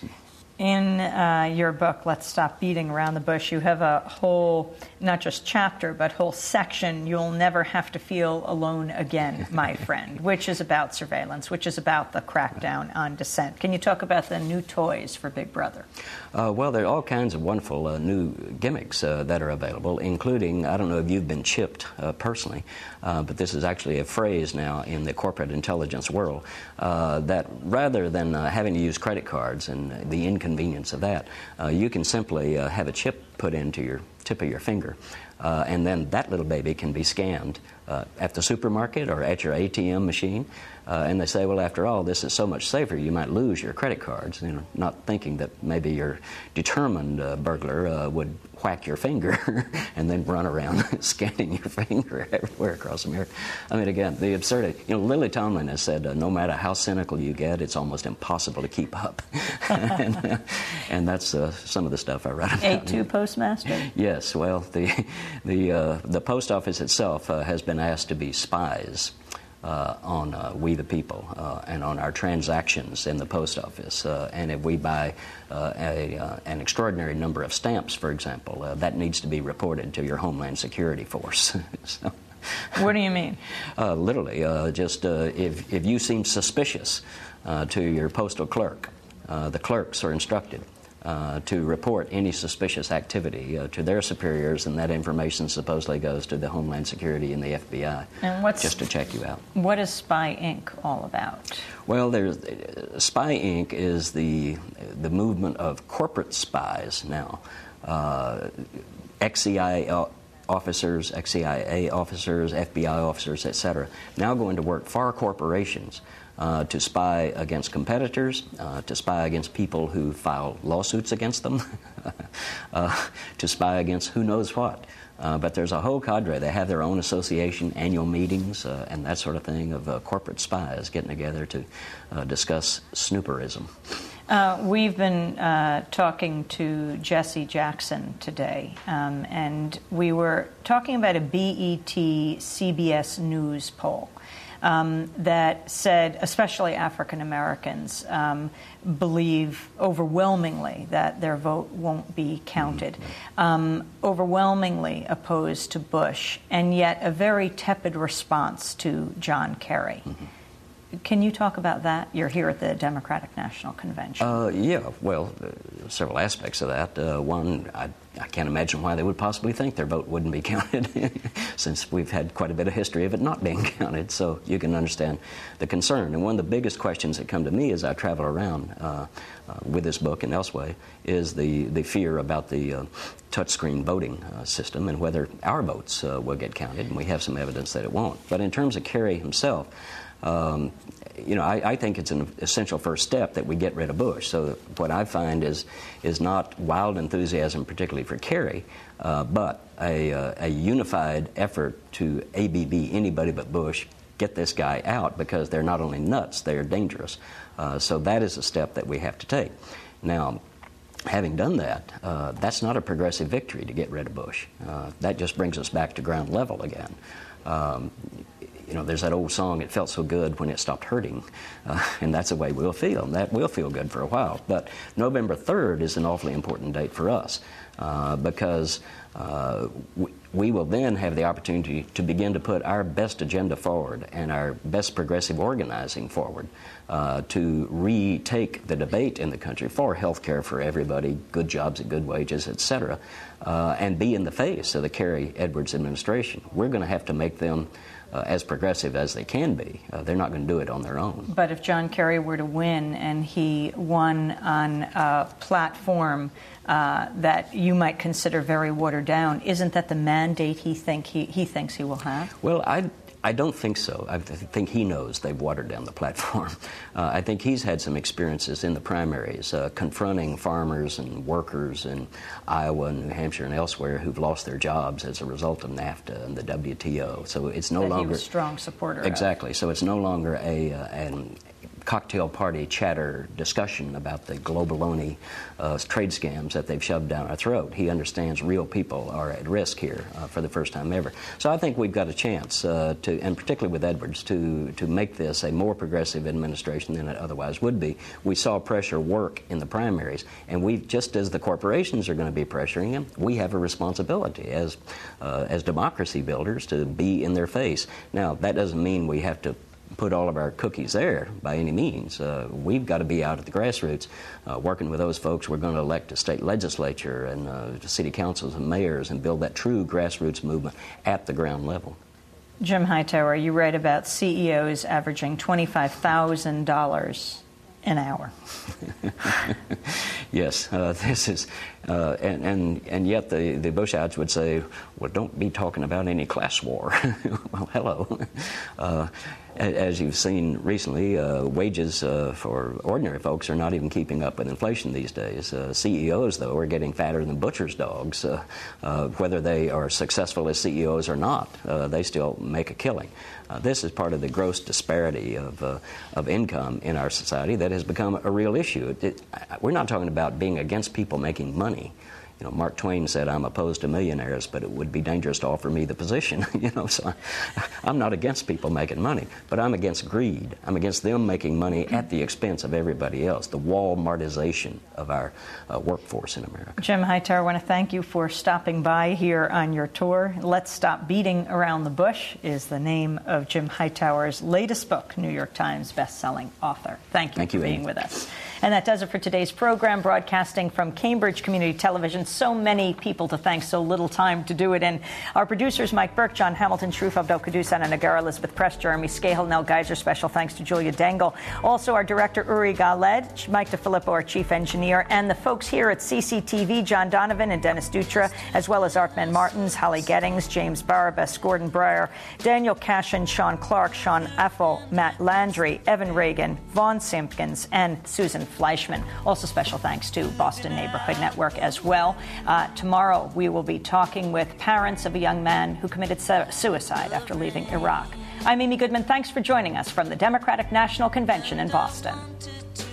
In uh, your book, Let's Stop Beating Around the Bush, you have a whole, not just chapter, but whole section, You'll Never Have to Feel Alone Again, My Friend, which is about surveillance, which is about the crackdown on dissent. Can you talk about the new toys for Big Brother?
Uh, well, there are all kinds of wonderful uh, new gimmicks uh, that are available, including, I don't know if you've been chipped uh, personally, uh, but this is actually a phrase now in the corporate intelligence world, uh, that rather than uh, having to use credit cards and uh, the inconvenience of that, uh, you can simply uh, have a chip put into your tip of your finger, uh, and then that little baby can be scanned uh, at the supermarket or at your A T M machine. Uh, and they say, well, after all, this is so much safer, you might lose your credit cards, you know, not thinking that maybe your determined uh, burglar uh, would whack your finger and then run around scanning your finger everywhere across America. I mean, again, the absurdity. You know, Lily Tomlin has said, uh, no matter how cynical you get, it's almost impossible to keep up. and, uh, and that's uh, some of the stuff I write about.
A two Postmaster?
Yes, well, the, the, uh, the post office itself uh, has been asked to be spies Uh, on uh, we the people uh, and on our transactions in the post office. Uh, and if we buy uh, a, uh, an extraordinary number of stamps, for example, uh, that needs to be reported to your Homeland Security Force. so,
what do you mean?
Uh, literally, uh, just uh, if, if you seem suspicious uh, to your postal clerk, uh, the clerks are instructed Uh, to report any suspicious activity uh, to their superiors, and that information supposedly goes to the Homeland Security and the F B I,
and what's,
just to check you out.
What is Spy Incorporated all about?
Well, there's, uh, Spy Incorporated is the the movement of corporate spies now. Uh, X C I A officers, X C I A officers, F B I officers, et cetera, now going to work for corporations uh, to spy against competitors, uh, to spy against people who file lawsuits against them, uh, to spy against who knows what. Uh, but there's a whole cadre. They have their own association, annual meetings, uh, and that sort of thing of uh, corporate spies getting together to uh, discuss snooperism.
Uh, we've been uh, talking to Jesse Jackson today, um, and we were talking about a B E T C B S News poll um, that said, especially African Americans, um, believe overwhelmingly that their vote won't be counted, um, overwhelmingly opposed to Bush, and yet a very tepid response to John Kerry. Mm-hmm. Can you talk about that? You're here at the Democratic National Convention.
Uh, yeah, well, uh, several aspects of that. Uh, one, I, I can't imagine why they would possibly think their vote wouldn't be counted, since we've had quite a bit of history of it not being counted, so you can understand the concern. And one of the biggest questions that come to me as I travel around uh, uh, with this book and elsewhere is the, the fear about the uh, touchscreen voting uh, system and whether our votes uh, will get counted, and we have some evidence that it won't. But in terms of Kerry himself, Um, you know, I, I think it's an essential first step that we get rid of Bush. So what I find is is not wild enthusiasm, particularly for Kerry, uh, but a, uh, a unified effort to A B B anybody but Bush, get this guy out, because they're not only nuts, they are dangerous. Uh, so that is a step that we have to take. Now, having done that, uh, that's not a progressive victory to get rid of Bush. Uh, that just brings us back to ground level again. Um, You know, there's that old song, "It felt so good when it stopped hurting," uh, and that's the way we'll feel. And that will feel good for a while. But November third is an awfully important date for us uh, because uh, we, we will then have the opportunity to begin to put our best agenda forward and our best progressive organizing forward uh, to retake the debate in the country for health care for everybody, good jobs at good wages, et cetera, uh, and be in the face of the Kerry Edwards administration. We're going to have to make them Uh, as progressive as they can be. Uh, they're not going to do it on their own.
But if John Kerry were to win, and he won on a platform uh, that you might consider very watered down, isn't that the mandate he think he, he thinks he will have?
Well, I I don't think so. I th- think he knows they've watered down the platform. Uh, I think he's had some experiences in the primaries, uh, confronting farmers and workers in Iowa and New Hampshire and elsewhere who've lost their jobs as a result of NAFTA and the W T O. So it's no
that
longer...
he was a strong supporter
Exactly.
of.
So it's no longer a uh, an cocktail party chatter discussion about the globaloney uh, trade scams that they've shoved down our throat. He understands real people are at risk here uh, for the first time ever. So I think we've got a chance uh, to, and particularly with Edwards, to to make this a more progressive administration than it otherwise would be. We saw pressure work in the primaries, and we, just as the corporations are going to be pressuring him, we have a responsibility as uh, as democracy builders to be in their face. Now, that doesn't mean we have to put all of our cookies there by any means. Uh, we've got to be out at the grassroots uh, working with those folks. We're going to elect a state legislature and uh, city councils and mayors and build that true grassroots movement at the ground level.
Jim Hightower, you write about C E Os averaging twenty-five thousand dollars an hour.
Yes, uh, this is, uh, and, and and yet the, the Bushites would say, well, don't be talking about any class war. Well, hello. Uh, as you've seen recently, uh, wages uh, for ordinary folks are not even keeping up with inflation these days. Uh, C E Os, though, are getting fatter than butcher's dogs. Uh, uh, whether they are successful as C E Os or not, uh, they still make a killing. Uh, this is part of the gross disparity of, uh, of income in our society that has become a real issue. It, it, we're not talking about being against people making money. You know, Mark Twain said, "I'm opposed to millionaires, but it would be dangerous to offer me the position." You know, so I, I'm not against people making money, but I'm against greed. I'm against them making money at the expense of everybody else, the Walmartization of our uh, workforce in America.
Jim Hightower, I want to thank you for stopping by here on your tour. Let's Stop Beating Around the Bush is the name of Jim Hightower's latest book, New York Times bestselling author. Thank you
thank
for
you,
being
Amy.
with us. And that does it for today's program, broadcasting from Cambridge Community Television. So many people to thank, so little time to do it in. Our producers, Mike Burke, John Hamilton, Shruf Abdel Kudus, Anna Nagara, Elizabeth Press, Jeremy Scahill, Nell Geiser. Special thanks to Julia Dengel. Also, our director, Uri Galed, Mike DeFilippo, our chief engineer, and the folks here at C C T V, John Donovan and Dennis Dutra, as well as Artman Martins, Holly Gettings, James Barabas, Gordon Breyer, Daniel Cashin, Sean Clark, Sean Effel, Matt Landry, Evan Reagan, Vaughn Simpkins, and Susan Fleischman. Also special thanks to Boston Neighborhood Network as well. Uh, tomorrow we will be talking with parents of a young man who committed su- suicide after leaving Iraq. I'm Amy Goodman. Thanks for joining us from the Democratic National Convention in Boston.